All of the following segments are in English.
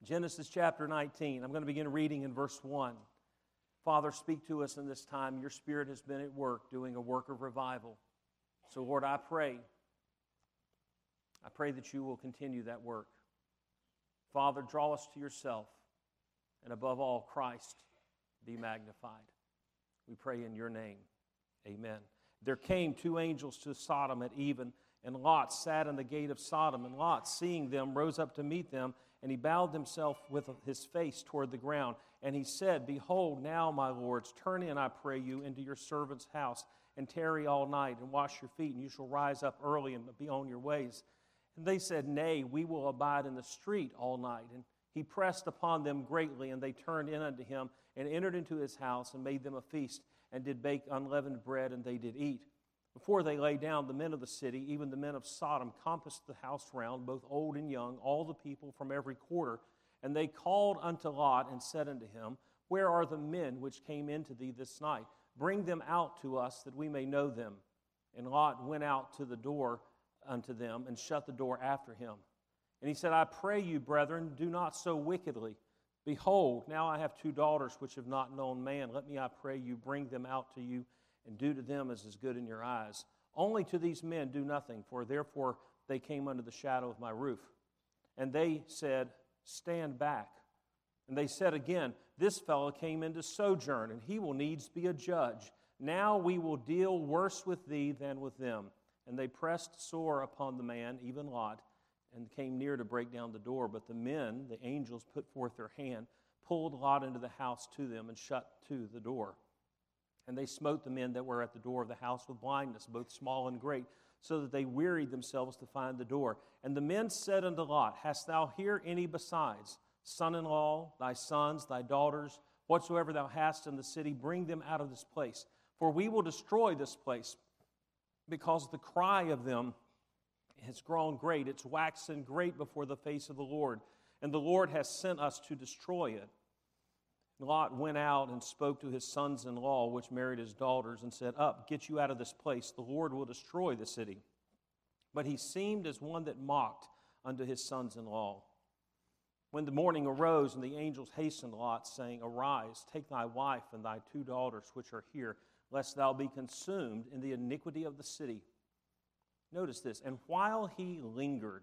Genesis chapter 19. I'm going to begin reading in verse 1. Father, speak to us in this time. Your Spirit has been at work, doing a work of revival. So, Lord, I pray that you will continue that work. Father, draw us to yourself, and above all, Christ, be magnified. We pray in your name. Amen. There came two angels to Sodom at even, and Lot sat in the gate of Sodom. And Lot, seeing them, rose up to meet them, and he bowed himself with his face toward the ground. And he said, Behold, now, my lords, turn in, I pray you, into your servant's house, and tarry all night, and wash your feet, and you shall rise up early and be on your ways. And they said, Nay, we will abide in the street all night. And he pressed upon them greatly, and they turned in unto him, and entered into his house, and made them a feast, and did bake unleavened bread, and they did eat. Before they lay down, the men of the city, even the men of Sodom, compassed the house round, both old and young, all the people from every quarter. And they called unto Lot, and said unto him, Where are the men which came into thee this night? Bring them out to us, that we may know them. And Lot went out to the door unto them, and shut the door after him. And he said, I pray you, brethren, do not so wickedly. Behold, now I have two daughters which have not known man. Let me, I pray you, bring them out to you, and do to them as is good in your eyes. Only to these men do nothing, for therefore they came under the shadow of my roof. And they said, Stand back. And they said again, This fellow came in to sojourn, and he will needs be a judge. Now we will deal worse with thee than with them. And they pressed sore upon the man, even Lot, and came near to break down the door. But the men, the angels, put forth their hand, pulled Lot into the house to them, and shut to the door. And they smote the men that were at the door of the house with blindness, both small and great, so that they wearied themselves to find the door. And the men said unto Lot, Hast thou here any besides, son-in-law, thy sons, thy daughters, whatsoever thou hast in the city, bring them out of this place. For we will destroy this place, because the cry of them has grown great. It's waxen great before the face of the Lord, and the Lord has sent us to destroy it. Lot went out and spoke to his sons-in-law, which married his daughters, and said, Up, get you out of this place. The Lord will destroy the city. But he seemed as one that mocked unto his sons-in-law. When the morning arose, and the angels hastened Lot, saying, Arise, take thy wife and thy two daughters which are here, lest thou be consumed in the iniquity of the city. Notice this. And while he lingered,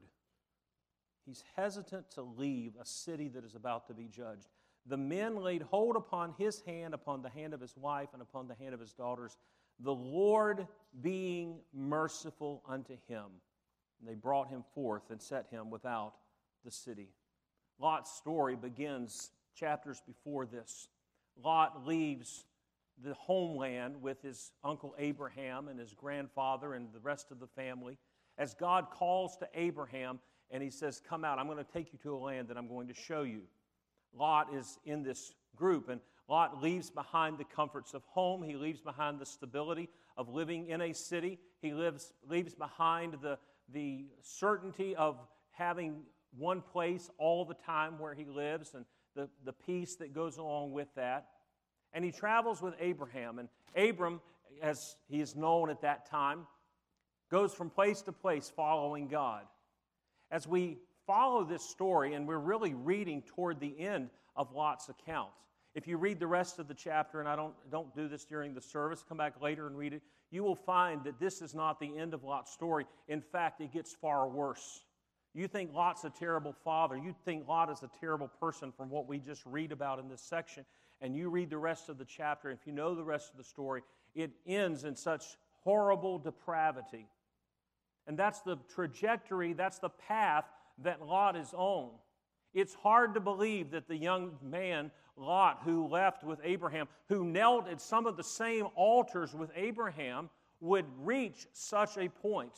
he's hesitant to leave a city that is about to be judged. The men laid hold upon his hand, upon the hand of his wife, and upon the hand of his daughters, the Lord being merciful unto him. And they brought him forth and set him without the city. Lot's story begins chapters before this. Lot leaves the homeland with his uncle Abraham and his grandfather and the rest of the family, as God calls to Abraham, and he says, Come out, I'm going to take you to a land that I'm going to show you. Lot is in this group, and Lot leaves behind the comforts of home. He leaves behind the stability of living in a city. He leaves behind the certainty of having one place all the time where he lives, and the peace that goes along with that. And he travels with Abraham, and Abram, as he is known at that time, goes from place to place following God. As we follow this story, and we're really reading toward the end of Lot's account. If you read the rest of the chapter, and I don't do this during the service, come back later and read it, you will find that this is not the end of Lot's story. In fact, it gets far worse. You think Lot's a terrible father. You think Lot is a terrible person from what we just read about in this section. And you read the rest of the chapter, if you know the rest of the story, it ends in such horrible depravity. And that's the trajectory, that's the path that Lot is on. It's hard to believe that the young man, Lot, who left with Abraham, who knelt at some of the same altars with Abraham, would reach such a point.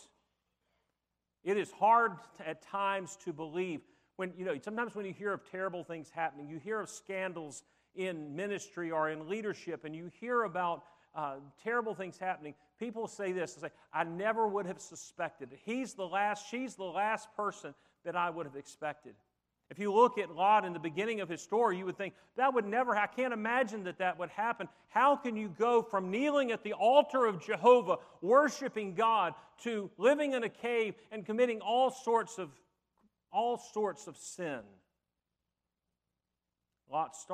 It is hard at times to believe. Sometimes when you hear of terrible things happening, you hear of scandals in ministry or in leadership, and you hear about terrible things happening, people say this, they say, I never would have suspected it. She's the last person that I would have expected. If you look at Lot in the beginning of his story, you would think, that would never, I can't imagine that would happen. How can you go from kneeling at the altar of Jehovah, worshiping God, to living in a cave and committing all sorts of sin? Lot's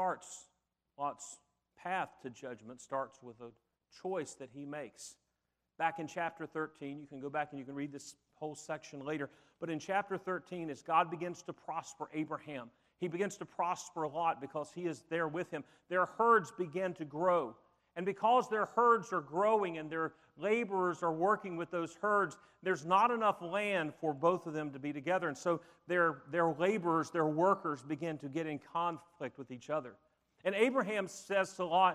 path to judgment starts with a choice that he makes. Back in chapter 13, you can go back and you can read this whole section later, but in chapter 13, as God begins to prosper Abraham, he begins to prosper Lot because he is there with him. Their herds begin to grow. And because their herds are growing and their laborers are working with those herds, there's not enough land for both of them to be together. And so their laborers, their workers begin to get in conflict with each other. And Abraham says to Lot,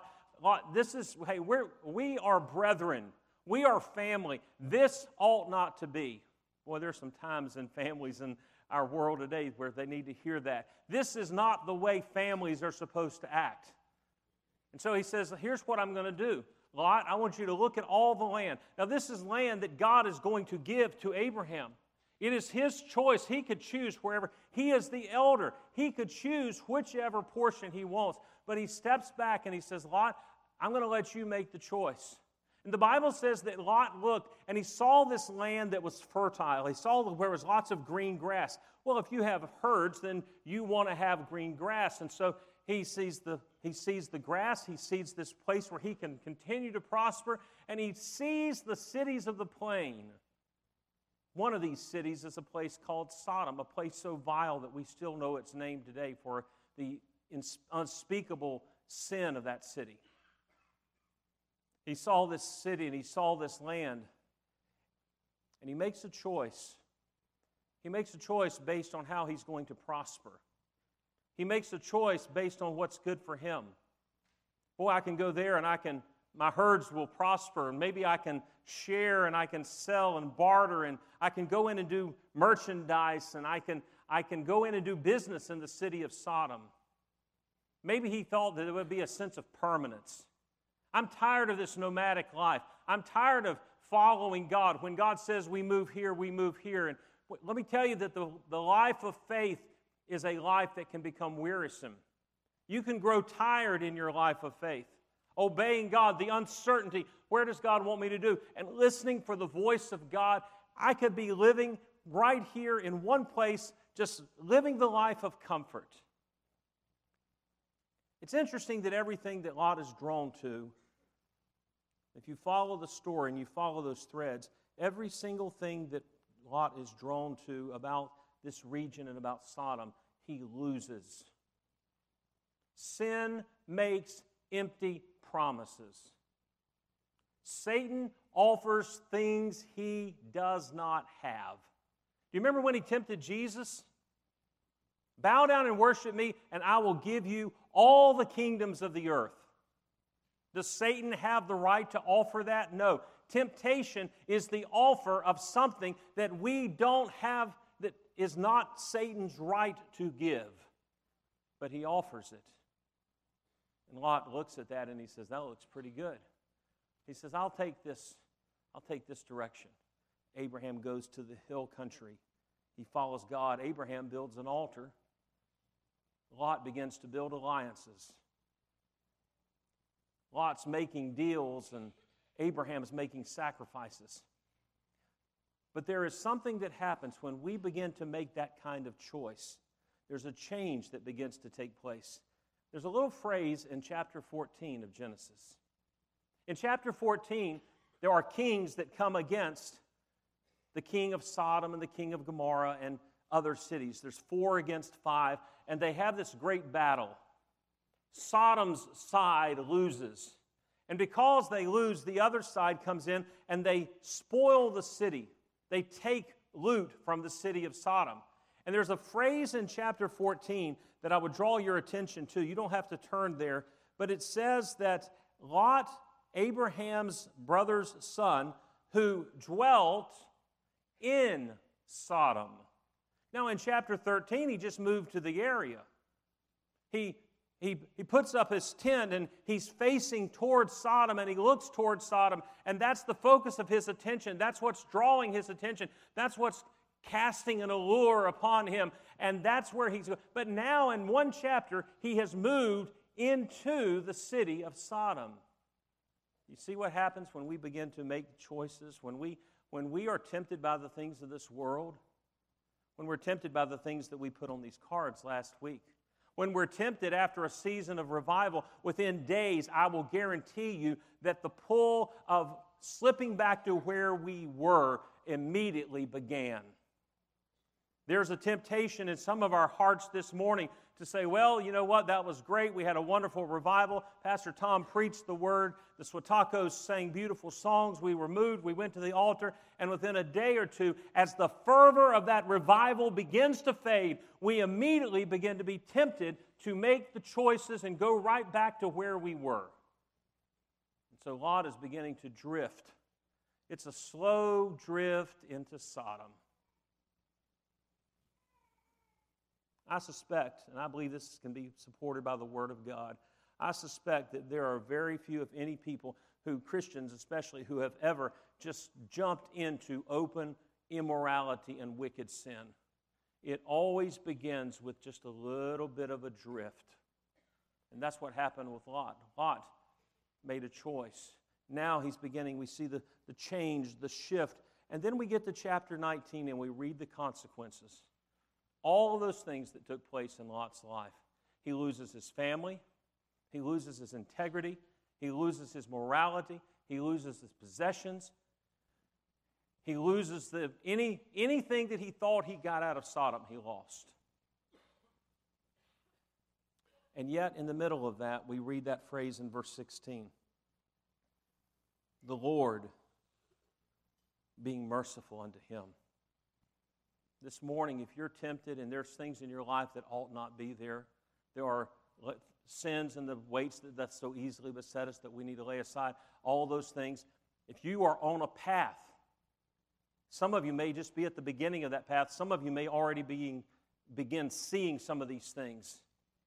we are brethren. We are family. This ought not to be. Boy, there's some times in families in our world today where they need to hear that. This is not the way families are supposed to act. And so he says, here's what I'm going to do. Lot, I want you to look at all the land. Now, this is land that God is going to give to Abraham. It is his choice. He could choose wherever. He is the elder. He could choose whichever portion he wants. But he steps back and he says, Lot, I'm going to let you make the choice. And the Bible says that Lot looked and he saw this land that was fertile. He saw where there was lots of green grass. Well, if you have herds, then you want to have green grass. And so he sees the grass, he sees this place where he can continue to prosper, and he sees the cities of the plain. One of these cities is a place called Sodom, a place so vile that we still know its name today for the unspeakable sin of that city. He saw this city and he saw this land, and he makes a choice. He makes a choice based on how he's going to prosper. He makes a choice based on what's good for him. Boy, I can go there and my herds will prosper, and maybe I can share and I can sell and barter, and I can go in and do merchandise, and I can go in and do business in the city of Sodom. Maybe he thought that there would be a sense of permanence. I'm tired of this nomadic life. I'm tired of following God. When God says we move here, we move here. And let me tell you that the life of faith is a life that can become wearisome. You can grow tired in your life of faith. Obeying God, the uncertainty, where does God want me to do? And listening for the voice of God. I could be living right here in one place, just living the life of comfort. It's interesting that everything that Lot is drawn to, if you follow the story and you follow those threads, every single thing that Lot is drawn to about this region and about Sodom, he loses. Sin makes empty promises. Satan offers things he does not have. Do you remember when he tempted Jesus? Bow down and worship me, and I will give you all the kingdoms of the earth. Does Satan have the right to offer that? No. Temptation is the offer of something that we don't have, that is not Satan's right to give. But he offers it. And Lot looks at that and he says, that looks pretty good. He says, I'll take this direction. Abraham goes to the hill country. He follows God. Abraham builds an altar. Lot begins to build alliances. Lot's making deals and Abraham's making sacrifices. But there is something that happens when we begin to make that kind of choice. There's a change that begins to take place. There's a little phrase in chapter 14 of Genesis. In chapter 14, there are kings that come against the king of Sodom and the king of Gomorrah and other cities. There's 4 against 5, and they have this great battle. Sodom's side loses. And because they lose, the other side comes in and they spoil the city. They take loot from the city of Sodom. And there's a phrase in chapter 14 that I would draw your attention to. You don't have to turn there, but it says that Lot, Abraham's brother's son, who dwelt in Sodom. Now in chapter 13, he just moved to the area. He puts up his tent and he's facing towards Sodom and he looks towards Sodom, and that's the focus of his attention. That's what's drawing his attention. That's what's casting an allure upon him, and that's where he's going. But now in one chapter, he has moved into the city of Sodom. You see what happens when we begin to make choices, when we are tempted by the things of this world, when we're tempted by the things that we put on these cards last week. When we're tempted after a season of revival, within days, I will guarantee you that the pull of slipping back to where we were immediately began. There's a temptation in some of our hearts this morning to say, well, you know what, that was great. We had a wonderful revival. Pastor Tom preached the word. The Swatakos sang beautiful songs. We were moved. We went to the altar. And within a day or two, as the fervor of that revival begins to fade, we immediately begin to be tempted to make the choices and go right back to where we were. And so Lot is beginning to drift. It's a slow drift into Sodom. I suspect, and I believe this can be supported by the Word of God, I suspect that there are very few, if any, people who, Christians especially, who have ever just jumped into open immorality and wicked sin. It always begins with just a little bit of a drift. And that's what happened with Lot. Lot made a choice. Now he's beginning, we see the change, the shift. And then we get to chapter 19 and we read the consequences. All of those things that took place in Lot's life. He loses his family. He loses his integrity. He loses his morality. He loses his possessions. He loses anything that he thought he got out of Sodom, he lost. And yet, in the middle of that, we read that phrase in verse 16. The Lord being merciful unto him. This morning, if you're tempted and there's things in your life that ought not be there, there are sins and the weights that so easily beset us that we need to lay aside, all those things. If you are on a path, some of you may just be at the beginning of that path. Some of you may already begin seeing some of these things.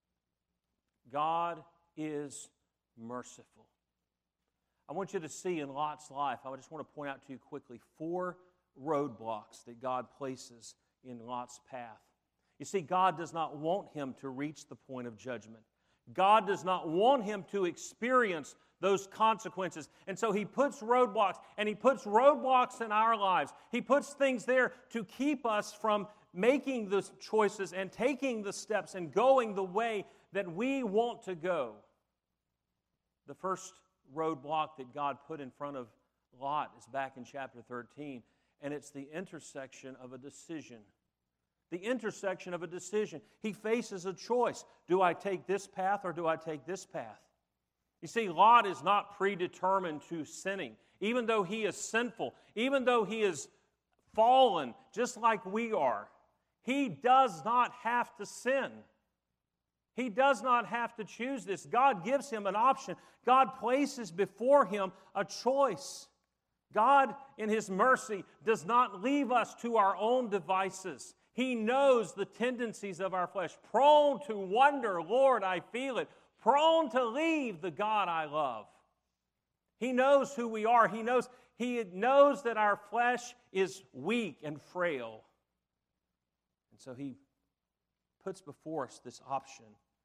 God is merciful. I want you to see in Lot's life, I just want to point out to you quickly, 4 roadblocks that God places in Lot's path. You see, God does not want him to reach the point of judgment. God does not want him to experience those consequences. And so he puts roadblocks, and he puts roadblocks in our lives. He puts things there to keep us from making the choices and taking the steps and going the way that we want to go. The first roadblock that God put in front of Lot is back in chapter 13. And it's the intersection of a decision. The intersection of a decision. He faces a choice. Do I take this path or do I take this path? You see, Lot is not predetermined to sinning. Even though he is sinful, even though he is fallen, just like we are, he does not have to sin. He does not have to choose this. God gives him an option. God places before him a choice. God, in His mercy, does not leave us to our own devices. He knows the tendencies of our flesh. Prone to wonder, Lord, I feel it. Prone to leave the God I love. He knows who we are. He knows that our flesh is weak and frail. And so He puts before us this option.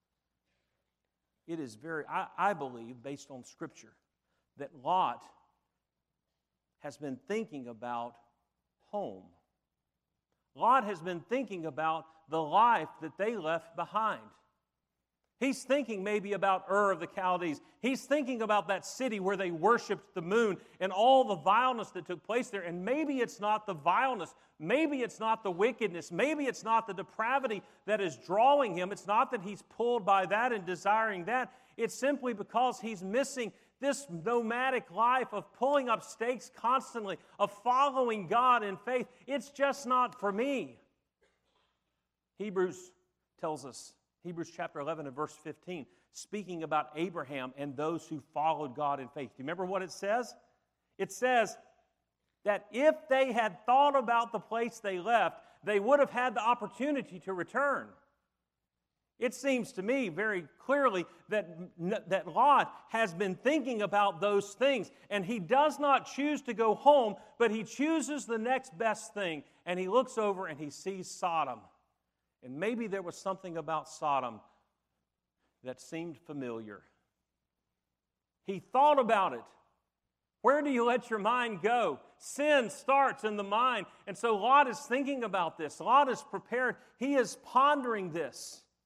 It is I believe, based on Scripture, that Lot has been thinking about home. Lot has been thinking about the life that they left behind. He's thinking maybe about Ur of the Chaldees. He's thinking about that city where they worshiped the moon and all the vileness that took place there. And maybe it's not the vileness. Maybe it's not the wickedness. Maybe it's not the depravity that is drawing him. It's not that he's pulled by that and desiring that. It's simply because he's missing this nomadic life of pulling up stakes constantly, of following God in faith. It's just not for me. Hebrews tells us, Hebrews chapter 11 and verse 15, speaking about Abraham and those who followed God in faith. Do you remember what it says? It says that if they had thought about the place they left, they would have had the opportunity to return. It seems to me very clearly that Lot has been thinking about those things, and he does not choose to go home, but he chooses the next best thing, and he looks over and he sees Sodom. And maybe there was something about Sodom that seemed familiar. He thought about it. Where do you let your mind go? Sin starts in the mind. And so Lot is thinking about this. Lot is prepared. He is pondering this.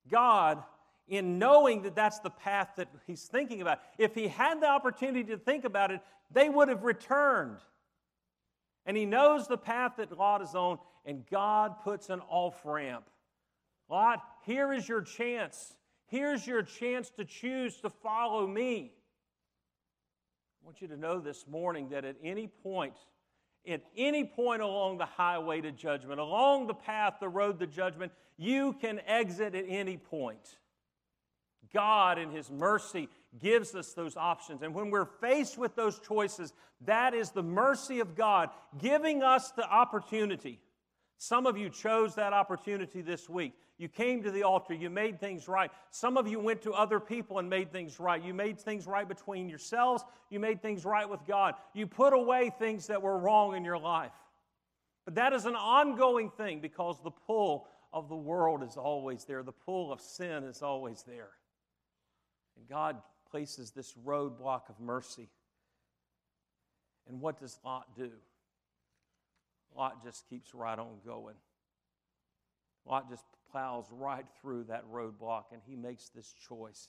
God, in knowing that that's the path that he's thinking about, if he had the opportunity to think about it, they would have returned. And he knows the path that Lot is on, and God puts an off-ramp. Lot, here is your chance. Here's your chance to choose to follow me. I want you to know this morning that at any point along the highway to judgment, along the path, the road to judgment, you can exit at any point. God, in His mercy, gives us those options. And when we're faced with those choices, that is the mercy of God giving us the opportunity. Some of you chose that opportunity this week. You came to the altar. You made things right. Some of you went to other people and made things right. You made things right between yourselves. You made things right with God. You put away things that were wrong in your life. But that is an ongoing thing because the pull of the world is always there. The pull of sin is always there. And God places this roadblock of mercy. And what does Lot do? Lot just keeps right on going. Lot just plows right through that roadblock, and he makes this choice.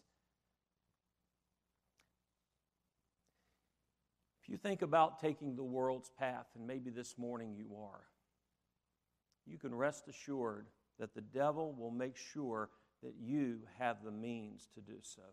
If you think about taking the world's path, and maybe this morning you are, you can rest assured that the devil will make sure that you have the means to do so.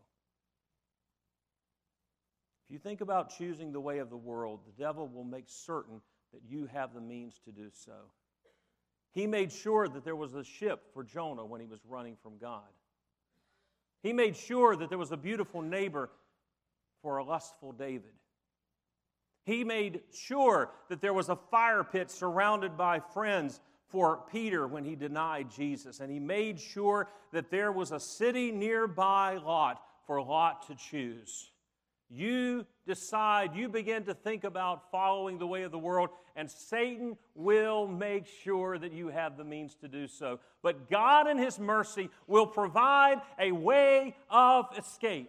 If you think about choosing the way of the world, the devil will make certain that you have the means to do so. He made sure that there was a ship for Jonah when he was running from God. He made sure that there was a beautiful neighbor for a lustful David. He made sure that there was a fire pit surrounded by friends for Peter when he denied Jesus. And he made sure that there was a city nearby Lot for Lot to choose. You decide, you begin to think about following the way of the world, and Satan will make sure that you have the means to do so. But God in His mercy will provide a way of escape.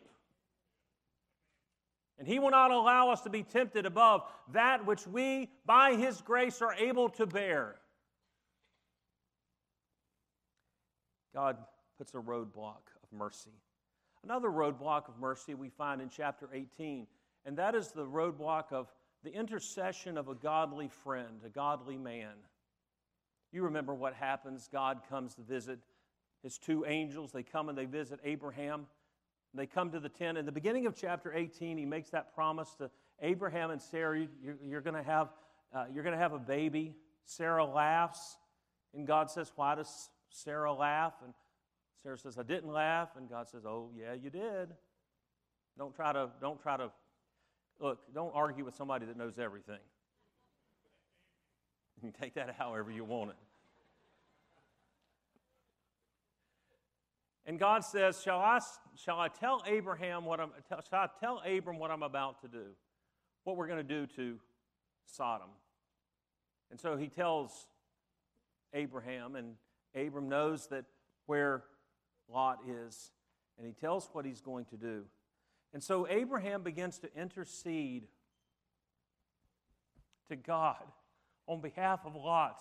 And He will not allow us to be tempted above that which we, by His grace, are able to bear. God puts a roadblock of mercy. Another roadblock of mercy we find in chapter 18, and that is the roadblock of the intercession of a godly friend, a godly man. You remember what happens. God comes to visit His two angels. They come and they visit Abraham. They come to the tent. In the beginning of chapter 18, He makes that promise to Abraham and Sarah. You're going to have a baby. Sarah laughs, and God says, "Why does Sarah laugh?" And Sarah says, "I didn't laugh." And God says, "Oh, yeah, you did." Don't try to, look, don't argue with somebody that knows everything. You can take that however you want it. And God says, shall I tell Abram what I'm about to do? What we're going to do to Sodom. And so He tells Abraham, and Abram knows that where Lot is, and he tells what he's going to do. And so Abraham begins to intercede to God on behalf of Lot.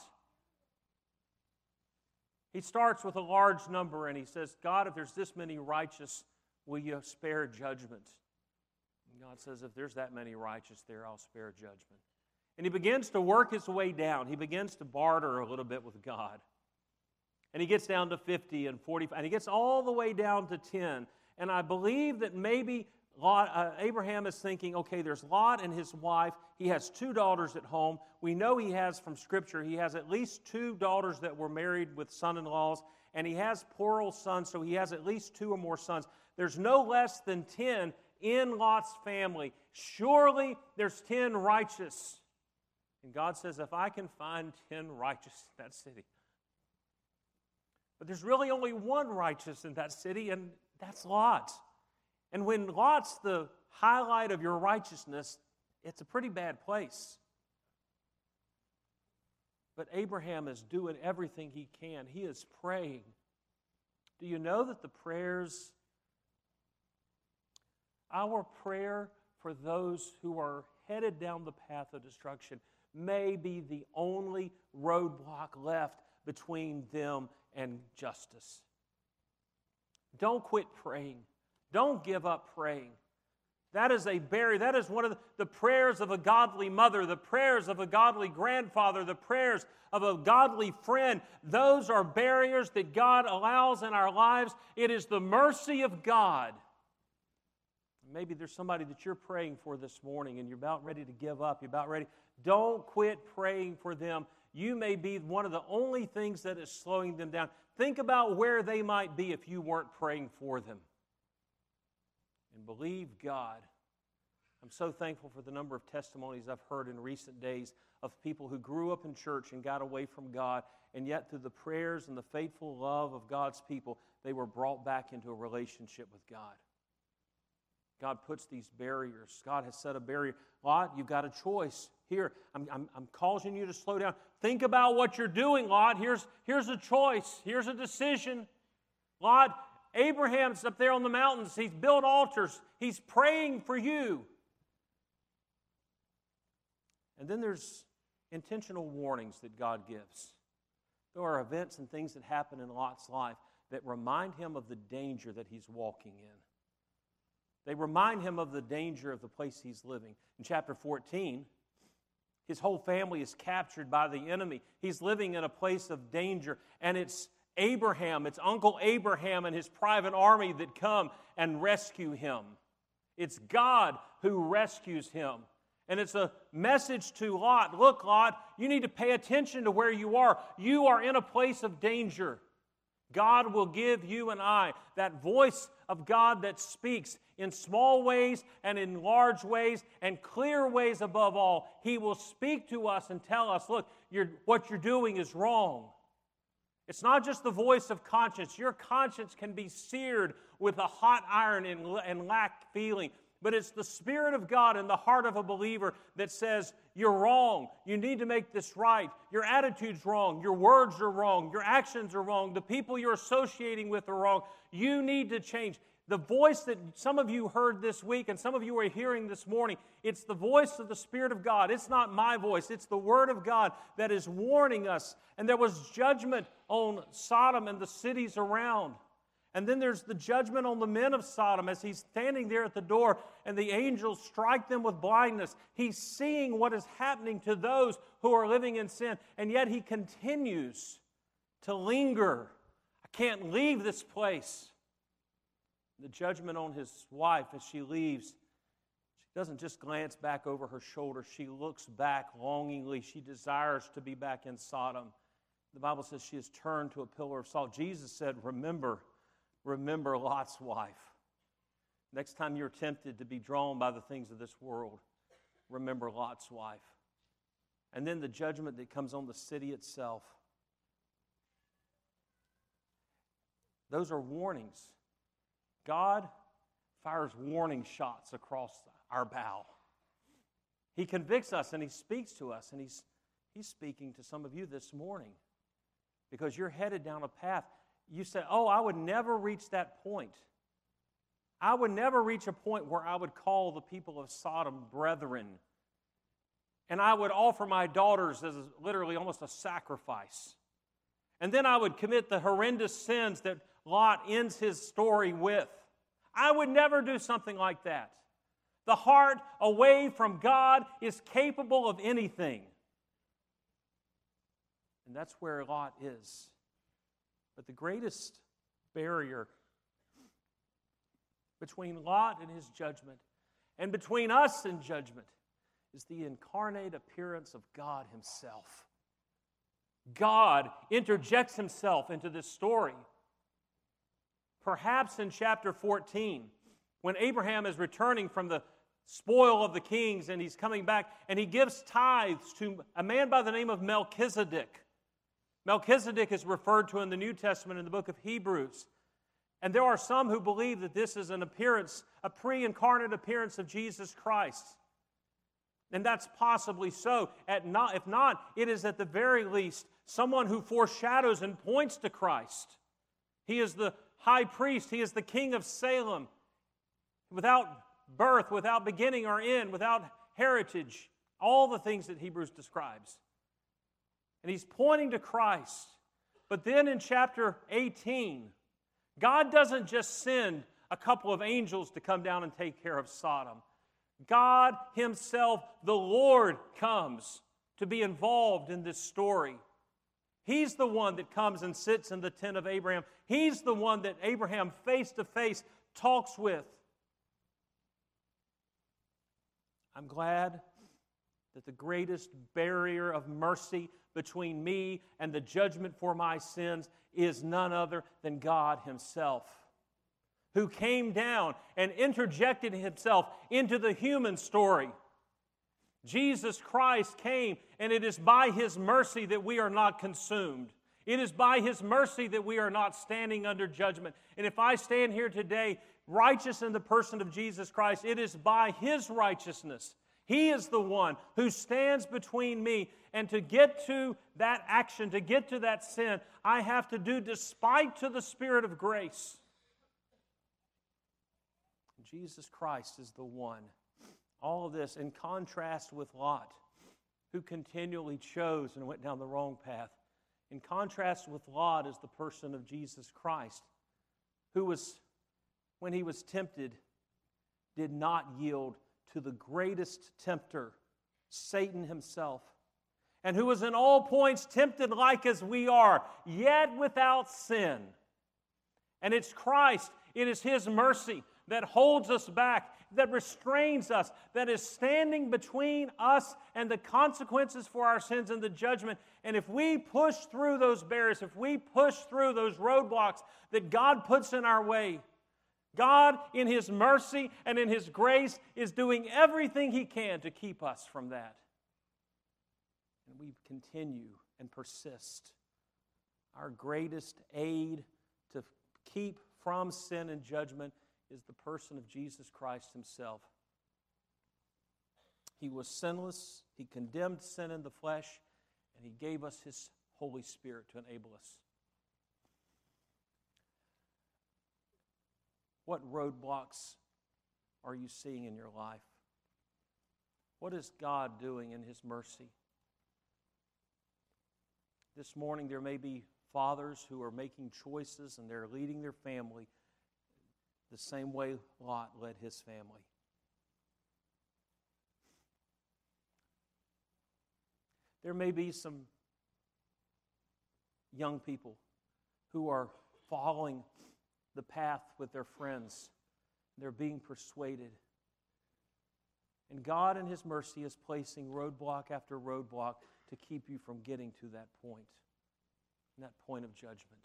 He starts with a large number, and he says, "God, if there's this many righteous, will you spare judgment?" And God says, "If there's that many righteous there, I'll spare judgment." And he begins to work his way down. He begins to barter a little bit with God. And he gets down to 50 and 45, and he gets all the way down to 10. And I believe that maybe Abraham is thinking, okay, there's Lot and his wife. He has 2 daughters at home. We know he has, from Scripture, he has at least 2 daughters that were married with son-in-laws, and he has plural sons, so he has at least 2 or more sons. There's no less than 10 in Lot's family. Surely there's 10 righteous. And God says, if I can find 10 righteous in that city. But there's really only one righteous in that city, and that's Lot. And when Lot's the highlight of your righteousness, it's a pretty bad place. But Abraham is doing everything he can. He is praying. Do you know that our prayer for those who are headed down the path of destruction may be the only roadblock left between them and justice? don't quit praying. Don't give up praying. That is a barrier. That is one of the prayers of a godly mother, the prayers of a godly grandfather, the prayers of a godly friend. Those are barriers that God allows in our lives. It is the mercy of God. Maybe there's somebody that you're praying for this morning and you're about ready to give up. You're about ready. Don't quit praying for them. You may be one of the only things that is slowing them down. Think about where they might be if you weren't praying for them. And believe God. I'm so thankful for the number of testimonies I've heard in recent days of people who grew up in church and got away from God, and yet through the prayers and the faithful love of God's people, they were brought back into a relationship with God. God puts these barriers. God has set a barrier. Lot, you've got a choice. Here, I'm causing you to slow down. Think about what you're doing, Lot. Here's a choice. Here's a decision. Lot, Abraham's up there on the mountains. He's built altars. He's praying for you. And then there's intentional warnings that God gives. There are events and things that happen in Lot's life that remind him of the danger that he's walking in. They remind him of the danger of the place he's living. In chapter 14, his whole family is captured by the enemy. He's living in a place of danger, and it's Abraham, it's Uncle Abraham and his private army that come and rescue him. It's God who rescues him. And it's a message to Lot. Look, Lot, you need to pay attention to where you are. You are in a place of danger. God will give you and I that voice of God that speaks in small ways and in large ways and clear ways above all. He will speak to us and tell us, look, what you're doing is wrong. It's not just the voice of conscience. Your conscience can be seared with a hot iron and lack feeling. But it's the Spirit of God in the heart of a believer that says, you're wrong. You need to make this right. Your attitude's wrong. Your words are wrong. Your actions are wrong. The people you're associating with are wrong. You need to change. The voice that some of you heard this week and some of you are hearing this morning, it's the voice of the Spirit of God. It's not my voice. It's the Word of God that is warning us. And there was judgment on Sodom and the cities around. And then there's the judgment on the men of Sodom as he's standing there at the door and the angels strike them with blindness. He's seeing what is happening to those who are living in sin, and yet he continues to linger. I can't leave this place. The judgment on his wife as she leaves, she doesn't just glance back over her shoulder. She looks back longingly. She desires to be back in Sodom. The Bible says she has turned to a pillar of salt. Jesus said, remember Lot's wife. Next time you're tempted to be drawn by the things of this world, remember Lot's wife. And then the judgment that comes on the city itself. Those are warnings. God fires warning shots across our bow. He convicts us and He speaks to us, and He's speaking to some of you this morning because you're headed down a path. You say, oh, I would never reach that point. I would never reach a point where I would call the people of Sodom brethren. And I would offer my daughters as literally almost a sacrifice. And then I would commit the horrendous sins that Lot ends his story with. I would never do something like that. The heart away from God is capable of anything. And that's where Lot is. But the greatest barrier between Lot and his judgment and between us and judgment is the incarnate appearance of God Himself. God interjects Himself into this story. Perhaps in chapter 14, when Abraham is returning from the spoil of the kings and he's coming back and he gives tithes to a man by the name of Melchizedek. Melchizedek is referred to in the New Testament in the book of Hebrews. And there are some who believe that this is an appearance, a pre-incarnate appearance of Jesus Christ. And that's possibly so. If not, it is at the very least someone who foreshadows and points to Christ. He is the high priest. He is the king of Salem. Without birth, without beginning or end, without heritage. All the things that Hebrews describes. And he's pointing to Christ. But then in chapter 18, God doesn't just send a couple of angels to come down and take care of Sodom. God Himself, the Lord, comes to be involved in this story. He's the one that comes and sits in the tent of Abraham. He's the one that Abraham face to face talks with. I'm glad that the greatest barrier of mercy between me and the judgment for my sins is none other than God Himself, who came down and interjected Himself into the human story. Jesus Christ came, and it is by His mercy that we are not consumed. It is by His mercy that we are not standing under judgment. And if I stand here today righteous in the person of Jesus Christ, it is by His righteousness. He is the one who stands between me, and to get to that action, to get to that sin, I have to do despite to the Spirit of grace. Jesus Christ is the one. All of this in contrast with Lot, who continually chose and went down the wrong path. In contrast with Lot is the person of Jesus Christ, who was, when he was tempted, did not yield to the greatest tempter, Satan himself, and who was in all points tempted like as we are, yet without sin. And it's Christ, it is His mercy that holds us back, that restrains us, that is standing between us and the consequences for our sins and the judgment. And if we push through those barriers, if we push through those roadblocks that God puts in our way, God, in His mercy and in His grace, is doing everything He can to keep us from that. And we continue and persist. Our greatest aid to keep from sin and judgment is the person of Jesus Christ Himself. He was sinless, He condemned sin in the flesh, and He gave us His Holy Spirit to enable us. What roadblocks are you seeing in your life? What is God doing in His mercy? This morning there may be fathers who are making choices and they're leading their family the same way Lot led his family. There may be some young people who are following the path with their friends. They're being persuaded. And God in His mercy is placing roadblock after roadblock to keep you from getting to that point of judgment.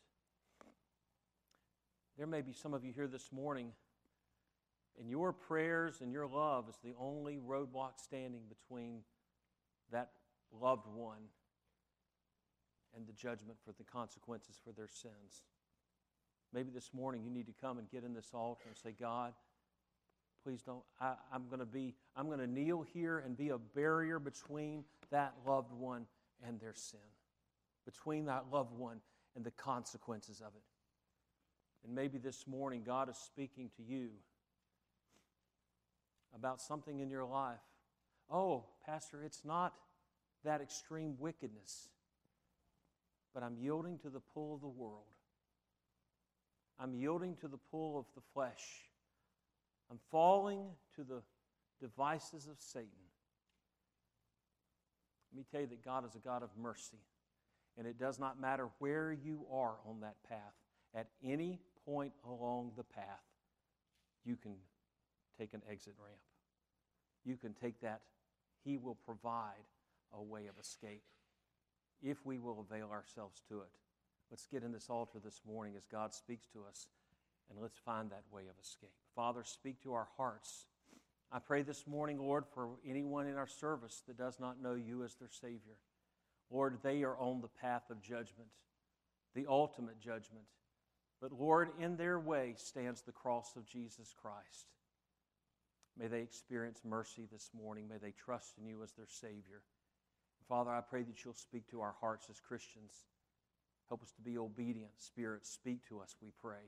There may be some of you here this morning, and your prayers and your love is the only roadblock standing between that loved one and the judgment for the consequences for their sins. Maybe this morning you need to come and get in this altar and say, God, please don't, I'm going to kneel here and be a barrier between that loved one and their sin, between that loved one and the consequences of it. And maybe this morning God is speaking to you about something in your life. Oh, Pastor, it's not that extreme wickedness, but I'm yielding to the pull of the world. I'm yielding to the pull of the flesh. I'm falling to the devices of Satan. Let me tell you that God is a God of mercy, and it does not matter where you are on that path. At any point along the path, you can take an exit ramp. You can take that. He will provide a way of escape if we will avail ourselves to it. Let's get in this altar this morning as God speaks to us, and let's find that way of escape. Father, speak to our hearts. I pray this morning, Lord, for anyone in our service that does not know You as their Savior. Lord, they are on the path of judgment, the ultimate judgment. But Lord, in their way stands the cross of Jesus Christ. May they experience mercy this morning. May they trust in You as their Savior. Father, I pray that You'll speak to our hearts as Christians. Help us to be obedient. Spirit, speak to us, we pray.